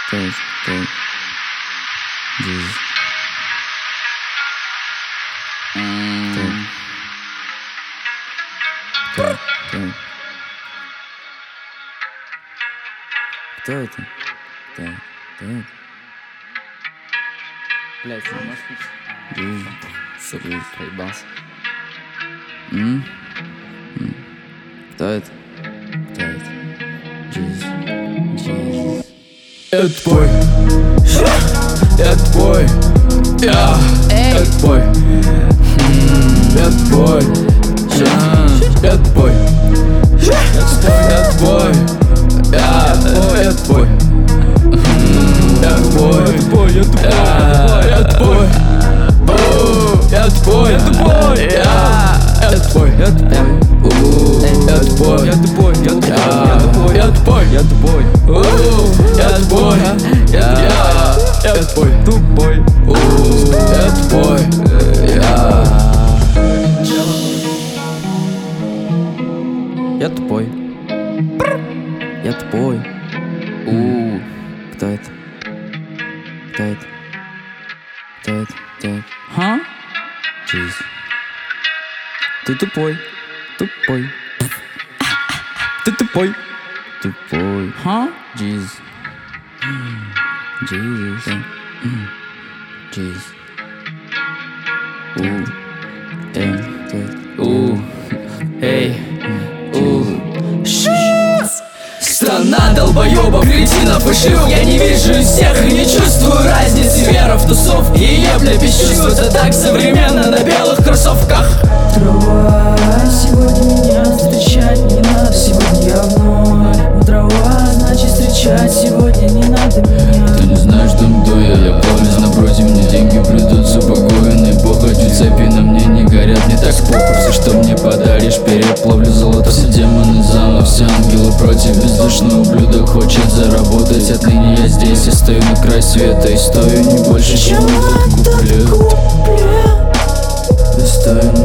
Take, Jesus. Take. Кто это? Так. Блять, ты можешь пить? Jesus. Сорвись, проебался. Кто это? Jesus. Это твой, это твой, это твой, это твой, это твой, это твой, это твой, Я тупой. Кто это? Так. Jesus. Ты тупой. Ты тупой. Jesus. Страна долбоебов, кретинов и шил. Я не вижу из всех и не чувствую разницы. Вера в тусов и ебля без чувств. Это так современно на белых кроссовках. Трава, сегодня меня встречать не надо. Сегодня я вновь трава, значит встречать сегодня не надо меня. Ты не знаешь, дом дуя, я плавлюсь напротив. Мне деньги придут с упокоенной похотью. Цепи на мне не горят, не так похуй. Все, что мне подаришь, переплавлю золото. Все демоны зала, все ангелы против. Бездушный ублюдок хочет заработать. Отныне я здесь, я стою на край света. И стою не больше, чем этот куплет. Я стою